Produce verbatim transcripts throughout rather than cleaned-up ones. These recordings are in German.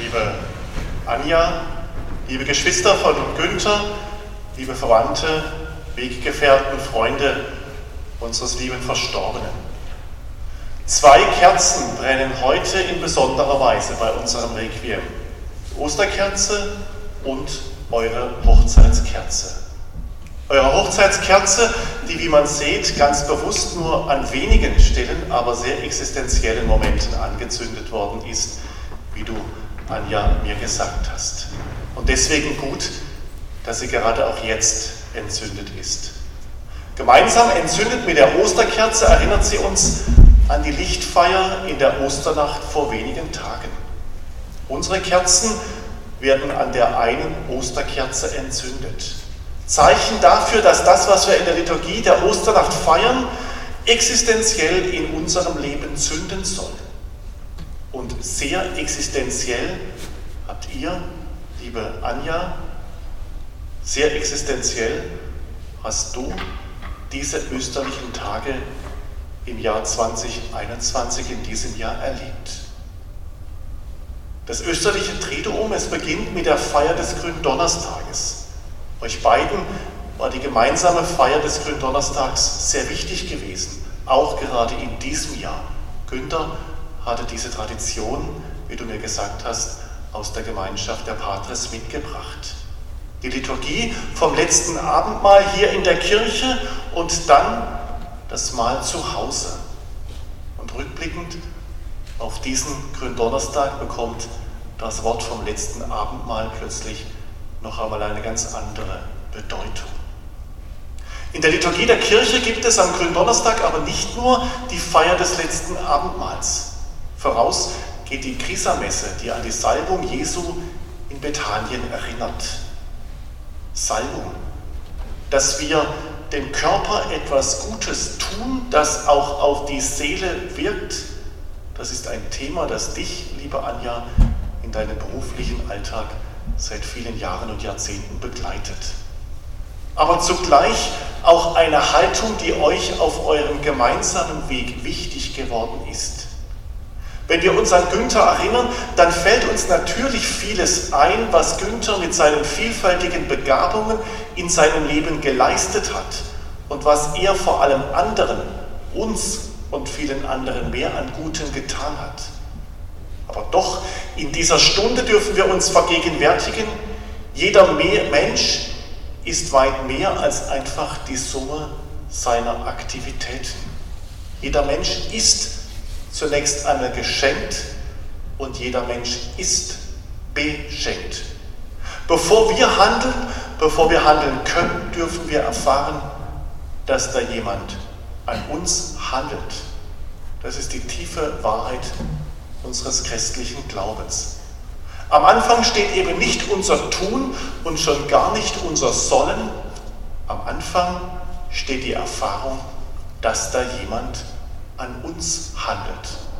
liebe Anja, liebe Geschwister von Günther, liebe Verwandte, Weggefährten, Freunde unseres lieben Verstorbenen. Zwei Kerzen brennen heute in besonderer Weise bei unserem Requiem. Die Osterkerze und eure Hochzeitskerze. Eure Hochzeitskerze, die, wie man sieht, ganz bewusst nur an wenigen Stellen, aber sehr existenziellen Momenten angezündet worden ist, wie du, Anja, mir gesagt hast. Und deswegen gut, dass sie gerade auch jetzt entzündet ist. Gemeinsam entzündet mit der Osterkerze erinnert sie uns an die Lichtfeier in der Osternacht vor wenigen Tagen. Unsere Kerzen werden an der einen Osterkerze entzündet. Zeichen dafür, dass das, was wir in der Liturgie der Osternacht feiern, existenziell in unserem Leben zünden soll. Und sehr existenziell habt ihr, liebe Anja, sehr existenziell hast du diese österlichen Tage im Jahr zweitausendeinundzwanzig in diesem Jahr erlebt. Das österliche Triduum, es beginnt mit der Feier des Gründonnerstages. Euch beiden war die gemeinsame Feier des Gründonnerstags sehr wichtig gewesen, auch gerade in diesem Jahr. Günther hatte diese Tradition, wie du mir gesagt hast, aus der Gemeinschaft der Patres mitgebracht. Die Liturgie vom letzten Abendmahl hier in der Kirche und dann das Mahl zu Hause. Und rückblickend auf diesen Gründonnerstag bekommt das Wort vom letzten Abendmahl plötzlich noch einmal eine ganz andere Bedeutung. In der Liturgie der Kirche gibt es am Gründonnerstag aber nicht nur die Feier des letzten Abendmahls. Voraus geht die Chrisamesse, die an die Salbung Jesu in Bethanien erinnert. Salbung, dass wir dem Körper etwas Gutes tun, das auch auf die Seele wirkt, das ist ein Thema, das dich, liebe Anja, in deinem beruflichen Alltag seit vielen Jahren und Jahrzehnten begleitet. Aber zugleich auch eine Haltung, die euch auf eurem gemeinsamen Weg wichtig geworden ist. Wenn wir uns an Günther erinnern, dann fällt uns natürlich vieles ein, was Günther mit seinen vielfältigen Begabungen in seinem Leben geleistet hat und was er vor allem anderen, uns und vielen anderen mehr an Gutem getan hat. Aber doch, in dieser Stunde dürfen wir uns vergegenwärtigen, jeder Mensch ist weit mehr als einfach die Summe seiner Aktivitäten. Jeder Mensch ist zunächst einmal geschenkt und jeder Mensch ist beschenkt. Bevor wir handeln, bevor wir handeln können, dürfen wir erfahren, dass da jemand an uns handelt. Das ist die tiefe Wahrheit unseres christlichen Glaubens. Am Anfang steht eben nicht unser Tun und schon gar nicht unser Sollen. Am Anfang steht die Erfahrung, dass da jemand an uns handelt.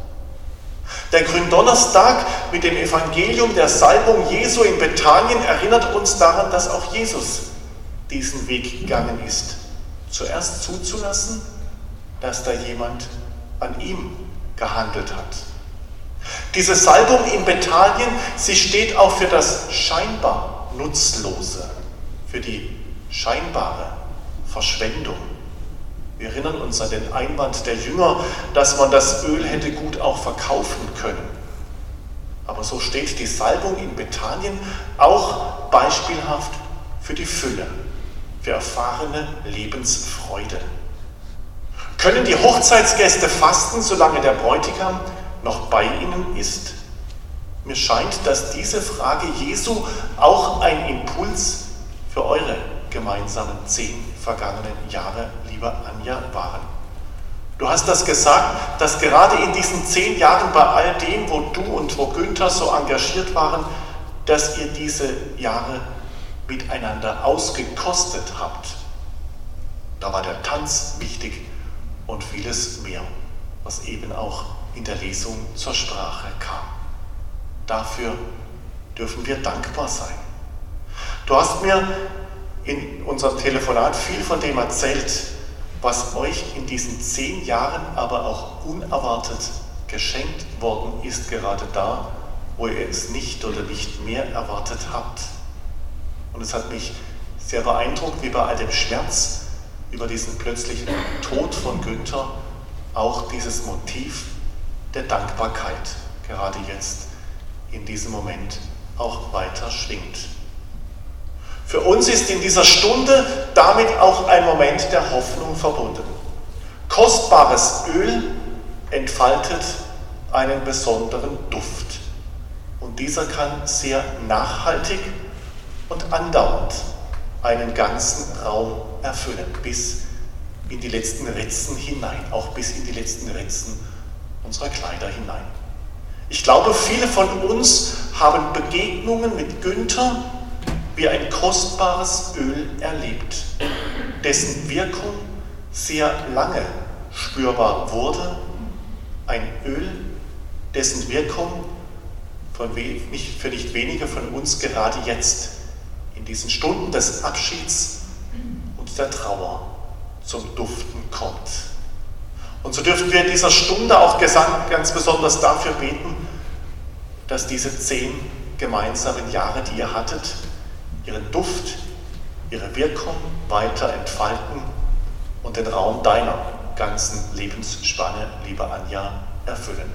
Der Gründonnerstag mit dem Evangelium der Salbung Jesu in Bethanien erinnert uns daran, dass auch Jesus diesen Weg gegangen ist. Zuerst zuzulassen, dass da jemand an ihm gehandelt hat. Diese Salbung in Bethanien, sie steht auch für das scheinbar Nutzlose, für die scheinbare Verschwendung. Wir erinnern uns an den Einwand der Jünger, dass man das Öl hätte gut auch verkaufen können. Aber so steht die Salbung in Bethanien auch beispielhaft für die Fülle, für erfahrene Lebensfreude. Können die Hochzeitsgäste fasten, solange der Bräutigam noch bei ihnen ist? Mir scheint, dass diese Frage Jesu auch ein Impuls für eure gemeinsamen zehn vergangenen Jahre, liebe Anja, waren. Du hast das gesagt, dass gerade in diesen zehn Jahren bei all dem, wo du und wo Günther so engagiert waren, dass ihr diese Jahre miteinander ausgekostet habt. Da war der Tanz wichtig und vieles mehr, was eben auch in der Lesung zur Sprache kam. Dafür dürfen wir dankbar sein. Du hast mir in unserem Telefonat viel von dem erzählt, was euch in diesen zehn Jahren aber auch unerwartet geschenkt worden ist, gerade da, wo ihr es nicht oder nicht mehr erwartet habt. Und es hat mich sehr beeindruckt, wie bei all dem Schmerz über diesen plötzlichen Tod von Günther auch dieses Motiv der Dankbarkeit gerade jetzt in diesem Moment auch weiter schwingt. Für uns ist in dieser Stunde damit auch ein Moment der Hoffnung verbunden. Kostbares Öl entfaltet einen besonderen Duft. Und dieser kann sehr nachhaltig und andauernd einen ganzen Raum erfüllen, bis in die letzten Ritzen hinein, auch bis in die letzten Ritzen unserer Kleider hinein. Ich glaube, viele von uns haben Begegnungen mit Günther wie ein kostbares Öl erlebt, dessen Wirkung sehr lange spürbar wurde. Ein Öl, dessen Wirkung von we- nicht, für nicht wenige von uns gerade jetzt in diesen Stunden des Abschieds und der Trauer zum Duften kommt. Und so dürfen wir in dieser Stunde auch ganz besonders dafür beten, dass diese zehn gemeinsamen Jahre, die ihr hattet, ihren Duft, ihre Wirkung weiter entfalten und den Raum deiner ganzen Lebensspanne, liebe Anja, erfüllen.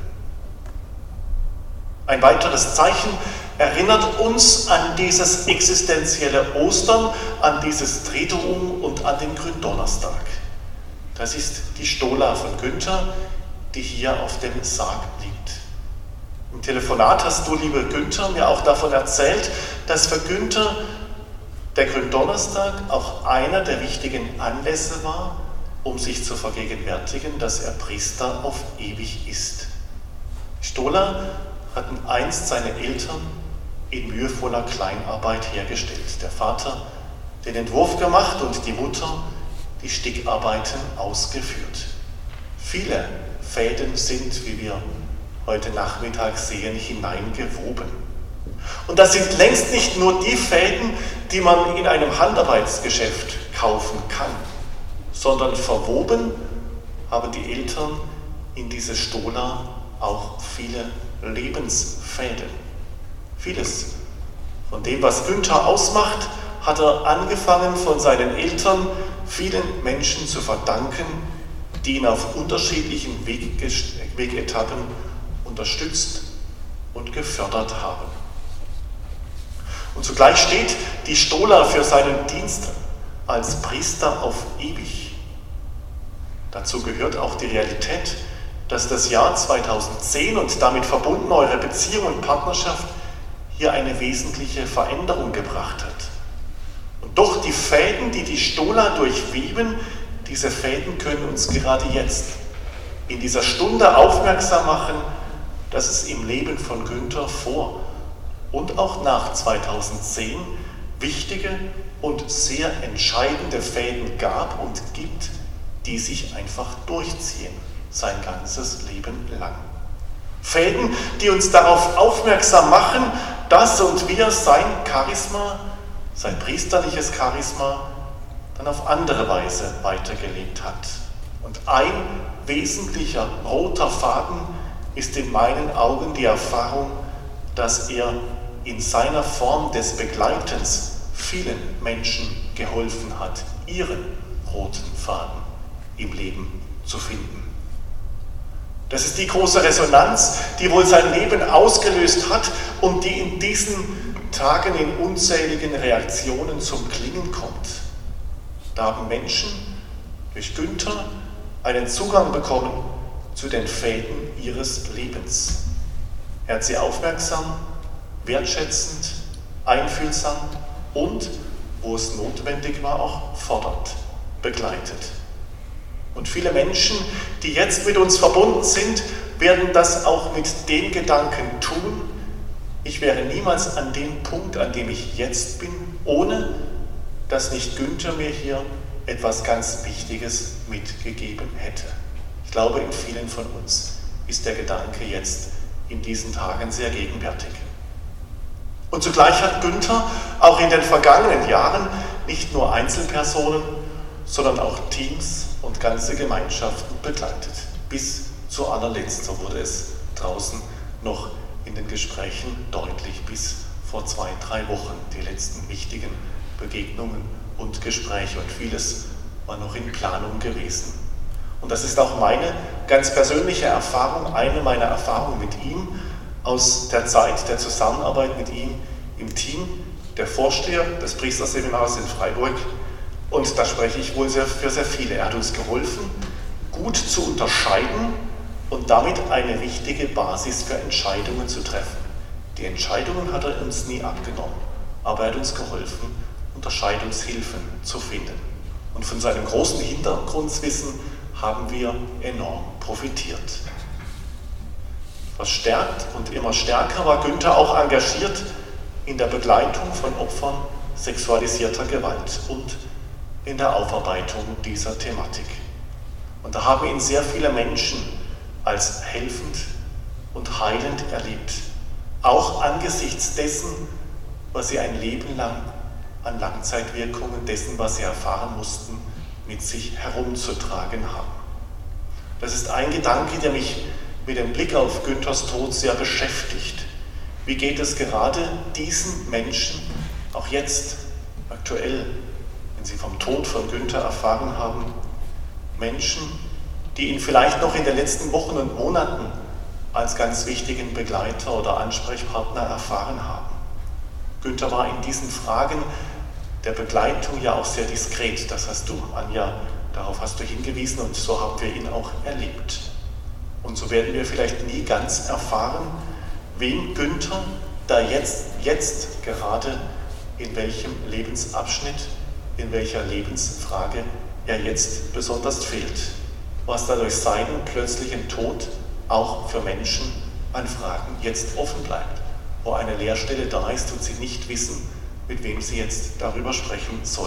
Ein weiteres Zeichen erinnert uns an dieses existenzielle Ostern, an dieses Triduum und an den Gründonnerstag. Das ist die Stola von Günther, die hier auf dem Sarg liegt. Im Telefonat hast du, liebe Günther, mir auch davon erzählt, dass für Günther der Gründonnerstag auch einer der wichtigen Anlässe war, um sich zu vergegenwärtigen, dass er Priester auf ewig ist. Die Stola hatten einst seine Eltern in mühevoller Kleinarbeit hergestellt. Der Vater den Entwurf gemacht und die Mutter die Stickarbeiten ausgeführt. Viele Fäden sind, wie wir heute Nachmittag sehen, hineingewoben. Und das sind längst nicht nur die Fäden, die man in einem Handarbeitsgeschäft kaufen kann, sondern verwoben haben die Eltern in diese Stola auch viele Lebensfäden. Vieles von dem, was Günther ausmacht, hat er angefangen von seinen Eltern vielen Menschen zu verdanken, die ihn auf unterschiedlichen Weg, Wegetappen unterstützt und gefördert haben. Und zugleich steht die Stola für seinen Dienst als Priester auf ewig. Dazu gehört auch die Realität, dass das Jahr zweitausendzehn und damit verbunden eure Beziehung und Partnerschaft hier eine wesentliche Veränderung gebracht hat. Und doch die Fäden, die die Stola durchweben, diese Fäden können uns gerade jetzt in dieser Stunde aufmerksam machen, dass es im Leben von Günther vor und auch nach zweitausendzehn wichtige und sehr entscheidende Fäden gab und gibt, die sich einfach durchziehen, sein ganzes Leben lang. Fäden, die uns darauf aufmerksam machen, dass und wie er sein Charisma, sein priesterliches Charisma, dann auf andere Weise weitergelebt hat. Und ein wesentlicher roter Faden ist in meinen Augen die Erfahrung, dass er in seiner Form des Begleitens vielen Menschen geholfen hat, ihren roten Faden im Leben zu finden. Das ist die große Resonanz, die wohl sein Leben ausgelöst hat und die in diesen Tagen in unzähligen Reaktionen zum Klingen kommt. Da haben Menschen durch Günther einen Zugang bekommen zu den Fäden ihres Lebens. Er hat sie aufmerksam, wertschätzend, einfühlsam und, wo es notwendig war, auch fordernd begleitet. Und viele Menschen, die jetzt mit uns verbunden sind, werden das auch mit dem Gedanken tun: Ich wäre niemals an dem Punkt, an dem ich jetzt bin, ohne dass nicht Günther mir hier etwas ganz Wichtiges mitgegeben hätte. Ich glaube, in vielen von uns ist der Gedanke jetzt in diesen Tagen sehr gegenwärtig. Und zugleich hat Günther auch in den vergangenen Jahren nicht nur Einzelpersonen, sondern auch Teams und ganze Gemeinschaften begleitet. Bis zu allerletzt, so wurde es draußen noch in in den Gesprächen deutlich bis vor zwei, drei Wochen, die letzten wichtigen Begegnungen und Gespräche, und vieles war noch in Planung gewesen. Und das ist auch meine ganz persönliche Erfahrung, eine meiner Erfahrungen mit ihm aus der Zeit der Zusammenarbeit mit ihm im Team der Vorsteher des Priesterseminars in Freiburg. Und da spreche ich wohl sehr, für sehr viele. Er hat uns geholfen, gut zu unterscheiden und damit eine wichtige Basis für Entscheidungen zu treffen. Die Entscheidungen hat er uns nie abgenommen, aber er hat uns geholfen, Unterscheidungshilfen zu finden. Und von seinem großen Hintergrundwissen haben wir enorm profitiert. Verstärkt und immer stärker war Günther auch engagiert in der Begleitung von Opfern sexualisierter Gewalt und in der Aufarbeitung dieser Thematik. Und da haben ihn sehr viele Menschen als helfend und heilend erlebt, auch angesichts dessen, was sie ein Leben lang an Langzeitwirkungen dessen, was sie erfahren mussten, mit sich herumzutragen haben. Das ist ein Gedanke, der mich mit dem Blick auf Günthers Tod sehr beschäftigt. Wie geht es gerade diesen Menschen, auch jetzt, aktuell, wenn sie vom Tod von Günther erfahren haben, Menschen, die ihn vielleicht noch in den letzten Wochen und Monaten als ganz wichtigen Begleiter oder Ansprechpartner erfahren haben. Günther war in diesen Fragen der Begleitung ja auch sehr diskret. Das hast du, Anja, darauf hast du hingewiesen, und so haben wir ihn auch erlebt. Und so werden wir vielleicht nie ganz erfahren, wem Günther da jetzt, jetzt gerade in welchem Lebensabschnitt, in welcher Lebensfrage er jetzt besonders fehlt. Was da durch seinen plötzlichen Tod auch für Menschen an Fragen jetzt offen bleibt, wo eine Leerstelle da ist und sie nicht wissen, mit wem sie jetzt darüber sprechen sollen.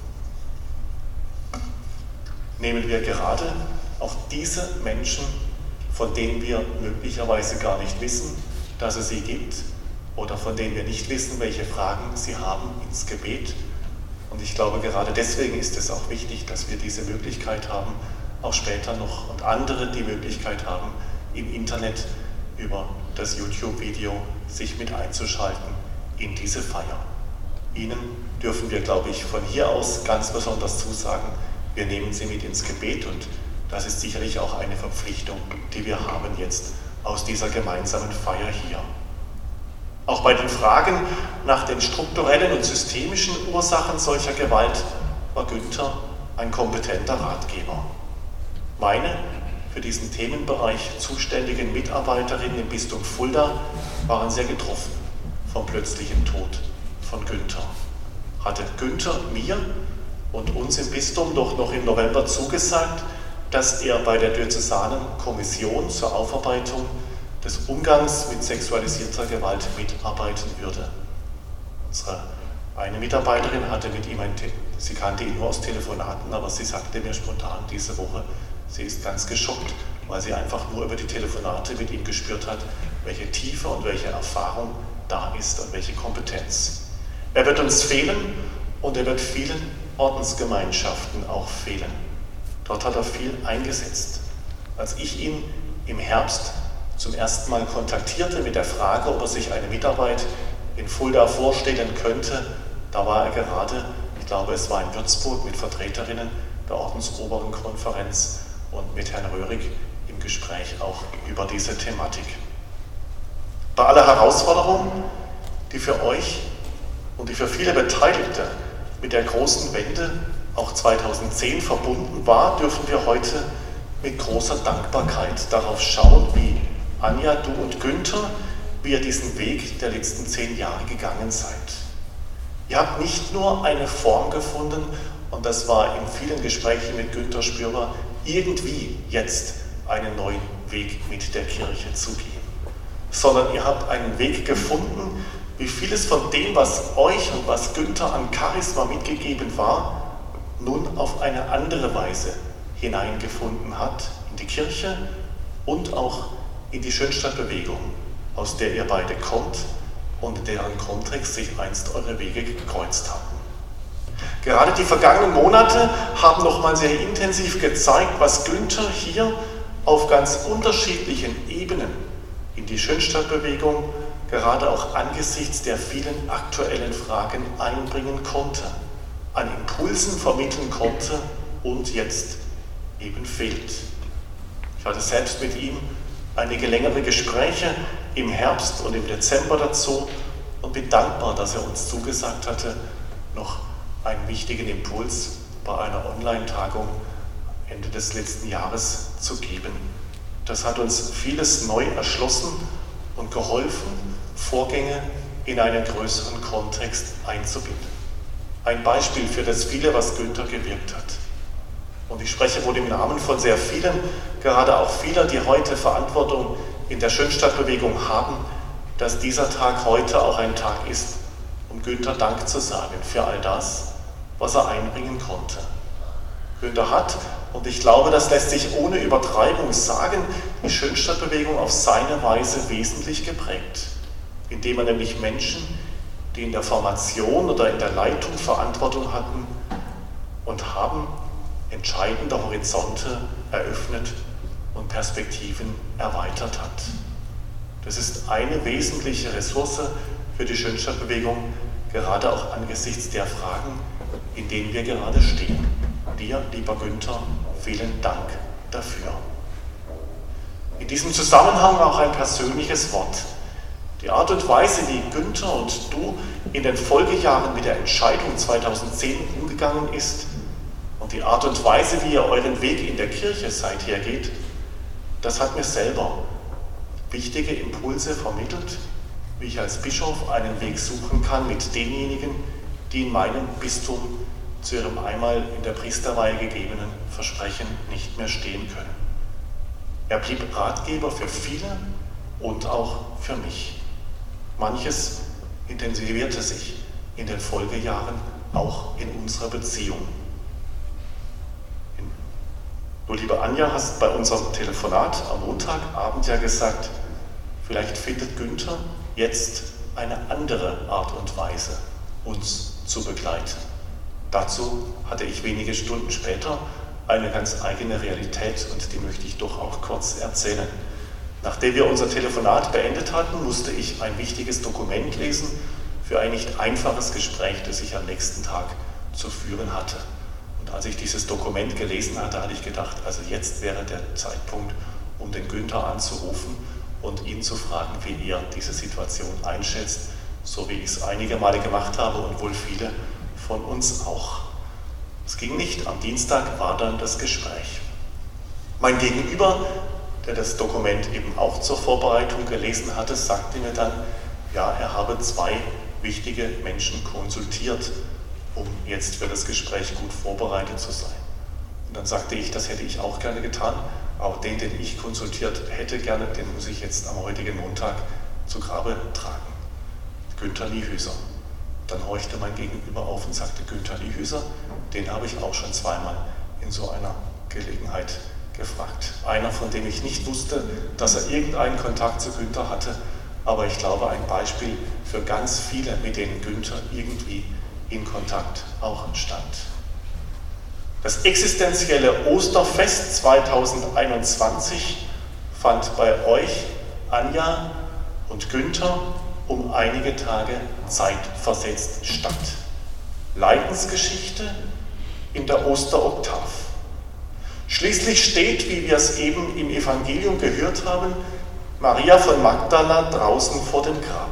Nehmen wir gerade auch diese Menschen, von denen wir möglicherweise gar nicht wissen, dass es sie gibt, oder von denen wir nicht wissen, welche Fragen sie haben, ins Gebet. Und ich glaube, gerade deswegen ist es auch wichtig, dass wir diese Möglichkeit haben, auch später noch, und andere die Möglichkeit haben, im Internet über das YouTube-Video sich mit einzuschalten in diese Feier. Ihnen dürfen wir, glaube ich, von hier aus ganz besonders zusagen, wir nehmen Sie mit ins Gebet, und das ist sicherlich auch eine Verpflichtung, die wir haben jetzt aus dieser gemeinsamen Feier hier. Auch bei den Fragen nach den strukturellen und systemischen Ursachen solcher Gewalt war Günther ein kompetenter Ratgeber. Meine für diesen Themenbereich zuständigen Mitarbeiterinnen im Bistum Fulda waren sehr getroffen vom plötzlichen Tod von Günther. Hatte Günther mir und uns im Bistum doch noch im November zugesagt, dass er bei der diözesanen Kommission zur Aufarbeitung des Umgangs mit sexualisierter Gewalt mitarbeiten würde. Unsere eine Mitarbeiterin hatte mit ihm ein, sie kannte ihn nur aus Telefonaten, aber sie sagte mir spontan diese Woche, sie ist ganz geschockt, weil sie einfach nur über die Telefonate mit ihm gespürt hat, welche Tiefe und welche Erfahrung da ist und welche Kompetenz. Er wird uns fehlen, und er wird vielen Ordensgemeinschaften auch fehlen. Dort hat er viel eingesetzt. Als ich ihn im Herbst zum ersten Mal kontaktierte mit der Frage, ob er sich eine Mitarbeit in Fulda vorstellen könnte, da war er gerade, ich glaube es war in Würzburg, mit Vertreterinnen der Ordensoberenkonferenz und mit Herrn Röhrig im Gespräch auch über diese Thematik. Bei aller Herausforderung, die für euch und die für viele Beteiligte mit der großen Wende auch zweitausendzehn verbunden war, dürfen wir heute mit großer Dankbarkeit darauf schauen, wie Anja, du und Günther, wie ihr diesen Weg der letzten zehn Jahre gegangen seid. Ihr habt nicht nur eine Form gefunden, und das war in vielen Gesprächen mit Günther spürbar, irgendwie jetzt einen neuen Weg mit der Kirche zu gehen, sondern ihr habt einen Weg gefunden, wie vieles von dem, was euch und was Günther an Charisma mitgegeben war, nun auf eine andere Weise hineingefunden hat in die Kirche und auch in die Schönstadtbewegung, aus der ihr beide kommt und in deren Kontext sich einst eure Wege gekreuzt haben. Gerade die vergangenen Monate haben nochmal sehr intensiv gezeigt, was Günther hier auf ganz unterschiedlichen Ebenen, in in die Schönstadtbewegung gerade auch angesichts der vielen aktuellen Fragen einbringen konnte, an Impulsen vermitteln konnte und jetzt eben fehlt. Ich hatte selbst mit ihm einige längere Gespräche im Herbst und im Dezember dazu und bin dankbar, dass er uns zugesagt hatte, noch einen wichtigen Impuls bei einer Online-Tagung Ende des letzten Jahres zu geben. Das hat uns vieles neu erschlossen und geholfen, Vorgänge in einen größeren Kontext einzubinden. Ein Beispiel für das viele, was Günther gewirkt hat. Und ich spreche wohl im Namen von sehr vielen, gerade auch vieler, die heute Verantwortung in der Schönstadtbewegung haben, dass dieser Tag heute auch ein Tag ist, um Günther Dank zu sagen für all das, was er einbringen konnte. Günther hat, und ich glaube, das lässt sich ohne Übertreibung sagen, die Schönstadtbewegung auf seine Weise wesentlich geprägt, indem er nämlich Menschen, die in der Formation oder in der Leitung Verantwortung hatten und haben, entscheidende Horizonte eröffnet und Perspektiven erweitert hat. Das ist eine wesentliche Ressource für die Schönstadtbewegung, gerade auch angesichts der Fragen, in denen wir gerade stehen. Dir, lieber Günther, vielen Dank dafür. In diesem Zusammenhang auch ein persönliches Wort. Die Art und Weise, wie Günther und du in den Folgejahren mit der Entscheidung zweitausendzehn umgegangen ist und die Art und Weise, wie ihr euren Weg in der Kirche seither geht, das hat mir selber wichtige Impulse vermittelt, wie ich als Bischof einen Weg suchen kann mit denjenigen, die in meinem Bistum zu ihrem einmal in der Priesterweihe gegebenen Versprechen nicht mehr stehen können. Er blieb Ratgeber für viele und auch für mich. Manches intensivierte sich in den Folgejahren auch in unserer Beziehung. Du, liebe Anja, hast bei unserem Telefonat am Montagabend ja gesagt, vielleicht findet Günther jetzt eine andere Art und Weise, uns zu begleiten. Dazu hatte ich wenige Stunden später eine ganz eigene Realität und die möchte ich doch auch kurz erzählen. Nachdem wir unser Telefonat beendet hatten, musste ich ein wichtiges Dokument lesen für ein nicht einfaches Gespräch, das ich am nächsten Tag zu führen hatte. Und als ich dieses Dokument gelesen hatte, hatte ich gedacht, also jetzt wäre der Zeitpunkt, um den Günther anzurufen und ihn zu fragen, wie er diese Situation einschätzt, so wie ich es einige Male gemacht habe und wohl viele von uns auch. Es ging nicht, am Dienstag war dann das Gespräch. Mein Gegenüber, der das Dokument eben auch zur Vorbereitung gelesen hatte, sagte mir dann, ja, er habe zwei wichtige Menschen konsultiert, um jetzt für das Gespräch gut vorbereitet zu sein. Und dann sagte ich, das hätte ich auch gerne getan, aber den, den ich konsultiert hätte gerne, den muss ich jetzt am heutigen Montag zu Grabe tragen. Günther Niehüser. Dann horchte mein Gegenüber auf und sagte, Günther Niehüser, den habe ich auch schon zweimal in so einer Gelegenheit gefragt. Einer, von dem ich nicht wusste, dass er irgendeinen Kontakt zu Günther hatte, aber ich glaube, ein Beispiel für ganz viele, mit denen Günther irgendwie in Kontakt auch stand. Das existenzielle Osterfest zweitausendeinundzwanzig fand bei euch, Anja und Günther, um einige Tage zeitversetzt statt. Leidensgeschichte in der Osteroktav. Schließlich steht, wie wir es eben im Evangelium gehört haben, Maria von Magdala draußen vor dem Grab.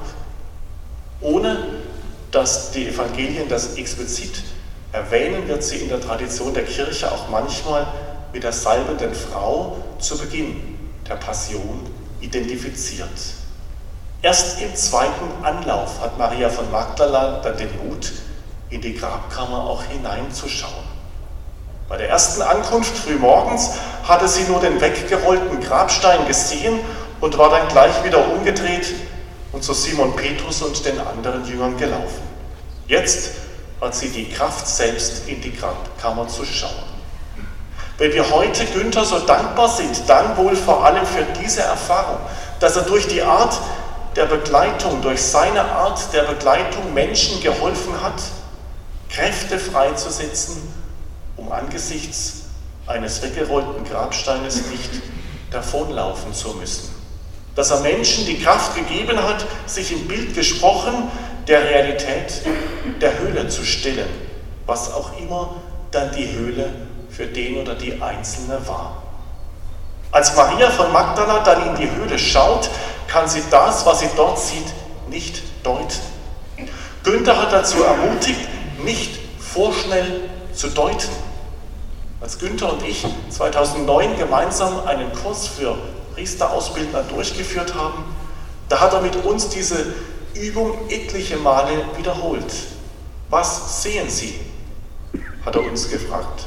Ohne dass die Evangelien das explizit erwähnen, wird sie in der Tradition der Kirche auch manchmal mit der salbenden Frau zu Beginn der Passion identifiziert. Erst im zweiten Anlauf hat Maria von Magdala dann den Mut, in die Grabkammer auch hineinzuschauen. Bei der ersten Ankunft frühmorgens hatte sie nur den weggerollten Grabstein gesehen und war dann gleich wieder umgedreht und zu Simon Petrus und den anderen Jüngern gelaufen. Jetzt hat sie die Kraft, selbst in die Grabkammer zu schauen. Wenn wir heute Günther so dankbar sind, dann wohl vor allem für diese Erfahrung, dass er durch die Art der Begleitung, durch seine Art der Begleitung Menschen geholfen hat, Kräfte freizusetzen, um angesichts eines weggerollten Grabsteines nicht davonlaufen zu müssen. dass er Menschen die Kraft gegeben hat, sich im Bild gesprochen der Realität der Höhle zu stellen, was auch immer dann die Höhle für den oder die Einzelne war. Als Maria von Magdala dann in die Höhle schaut, kann sie das, was sie dort sieht, nicht deuten. Günther hat dazu ermutigt, nicht vorschnell zu deuten. Als Günther und ich zweitausendneun gemeinsam einen Kurs für Priesterausbildner durchgeführt haben, da hat er mit uns diese Übung etliche Male wiederholt. Was sehen Sie? Hat er uns gefragt.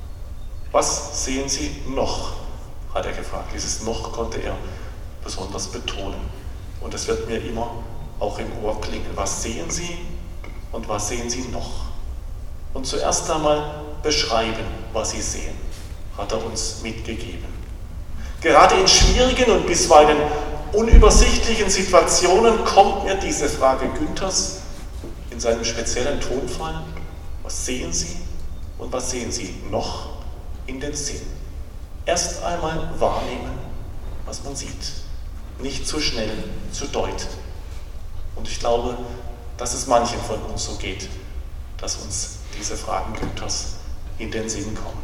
Was sehen Sie noch? Hat er gefragt. Dieses noch konnte er besonders betonen. Und es wird mir immer auch im Ohr klingen. Was sehen Sie und was sehen Sie noch? Und zuerst einmal beschreiben, was Sie sehen, hat er uns mitgegeben. Gerade in schwierigen und bisweilen unübersichtlichen Situationen kommt mir diese Frage Günthers in seinem speziellen Tonfall, was sehen Sie und was sehen Sie noch, in den Sinn. Erst einmal wahrnehmen, was man sieht, nicht zu schnell zu deuten. Und ich glaube, dass es manchen von uns so geht, dass uns diese Fragen Günthers in den Sinn kommen.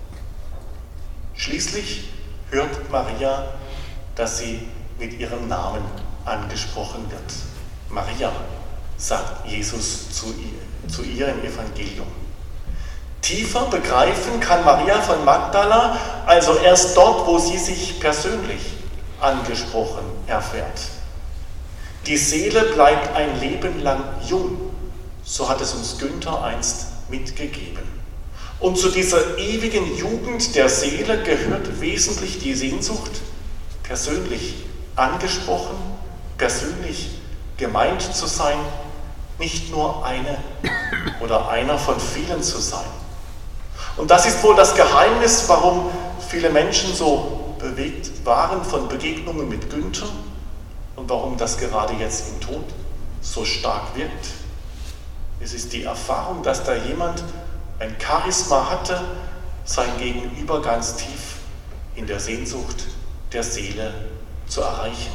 Schließlich hört Maria, dass sie mit ihrem Namen angesprochen wird. Maria, sagt Jesus zu ihr, zu ihr im Evangelium. Tiefer begreifen kann Maria von Magdala also erst dort, wo sie sich persönlich angesprochen erfährt. Die Seele bleibt ein Leben lang jung, so hat es uns Günther einst mitgegeben. Und zu dieser ewigen Jugend der Seele gehört wesentlich die Sehnsucht, persönlich angesprochen, persönlich gemeint zu sein, nicht nur eine oder einer von vielen zu sein. Und das ist wohl das Geheimnis, warum viele Menschen so bewegt waren von Begegnungen mit Günther und warum das gerade jetzt im Tod so stark wirkt. Es ist die Erfahrung, dass da jemand ein Charisma hatte, sein Gegenüber ganz tief in der Sehnsucht der Seele zu erreichen.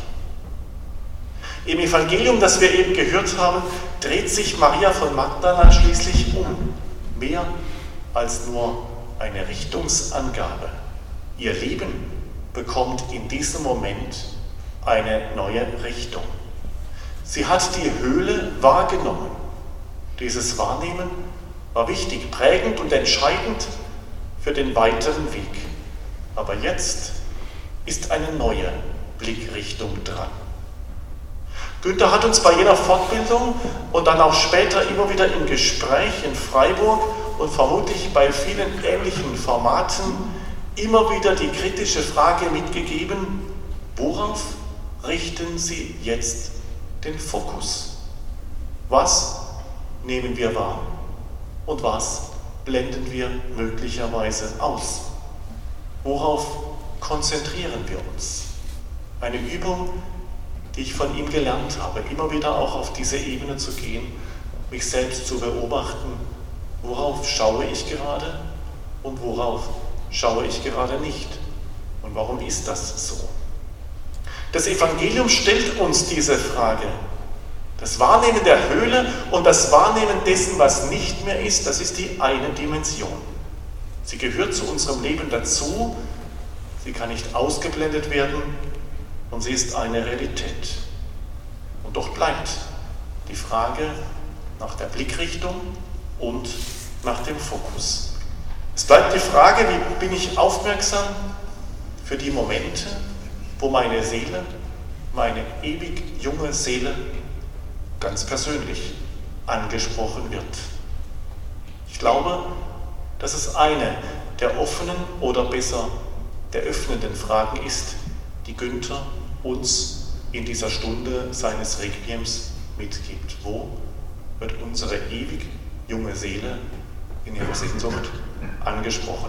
Im Evangelium, das wir eben gehört haben, dreht sich Maria von Magdala schließlich um. Mehr als nur eine Richtungsangabe. Ihr Leben bekommt in diesem Moment eine neue Richtung. Sie hat die Höhle wahrgenommen. Dieses Wahrnehmen war wichtig, prägend und entscheidend für den weiteren Weg. Aber jetzt ist eine neue Blickrichtung dran. Günther hat uns bei jener Fortbildung und dann auch später immer wieder im Gespräch in Freiburg und vermutlich bei vielen ähnlichen Formaten immer wieder die kritische Frage mitgegeben, worauf richten Sie jetzt den Fokus? Was nehmen wir wahr und was blenden wir möglicherweise aus? Worauf konzentrieren wir uns? Eine Übung, die ich von ihm gelernt habe, immer wieder auch auf diese Ebene zu gehen, mich selbst zu beobachten, worauf schaue ich gerade und worauf schaue ich gerade nicht und warum ist das so? Das Evangelium stellt uns diese Frage. Das Wahrnehmen der Höhle und das Wahrnehmen dessen, was nicht mehr ist, das ist die eine Dimension. Sie gehört zu unserem Leben dazu, sie kann nicht ausgeblendet werden und sie ist eine Realität. Und doch bleibt die Frage nach der Blickrichtung und nach dem Fokus. Es bleibt die Frage, wie bin ich aufmerksam für die Momente, wo meine Seele, meine ewig junge Seele, ganz persönlich angesprochen wird. Ich glaube, dass es eine der offenen oder besser der öffnenden Fragen ist, die Günther uns in dieser Stunde seines Requiems mitgibt. Wo wird unsere ewig junge Seele in ihrer Sehnsucht angesprochen?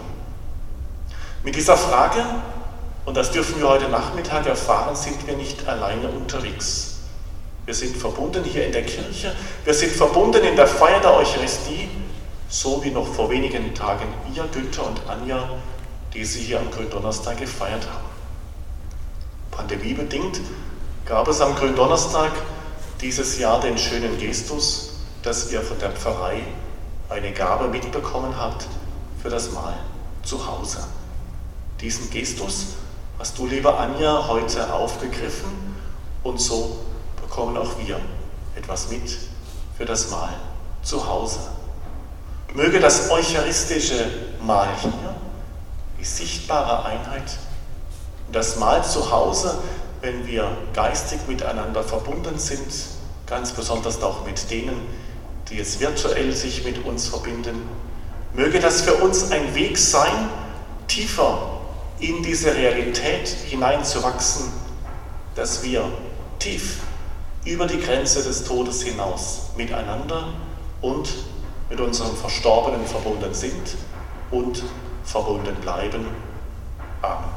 Mit dieser Frage, und das dürfen wir heute Nachmittag erfahren, sind wir nicht alleine unterwegs. Wir sind verbunden hier in der Kirche, wir sind verbunden in der Feier der Eucharistie, so wie noch vor wenigen Tagen ihr, Günther und Anja, die sie hier am Gründonnerstag gefeiert haben. Pandemiebedingt gab es am Gründonnerstag dieses Jahr den schönen Gestus, dass ihr von der Pfarrei eine Gabe mitbekommen habt für das Mahl zu Hause. Diesen Gestus hast du, liebe Anja, heute aufgegriffen und so bekommen auch wir etwas mit für das Mahl zu Hause. Möge das eucharistische Mahl hier, die sichtbare Einheit, das Mahl zu Hause, wenn wir geistig miteinander verbunden sind, ganz besonders auch mit denen, die jetzt virtuell sich mit uns verbinden, möge das für uns ein Weg sein, tiefer in diese Realität hineinzuwachsen, dass wir tief über die Grenze des Todes hinaus miteinander und mit unserem Verstorbenen verbunden sind und verbunden bleiben. Amen.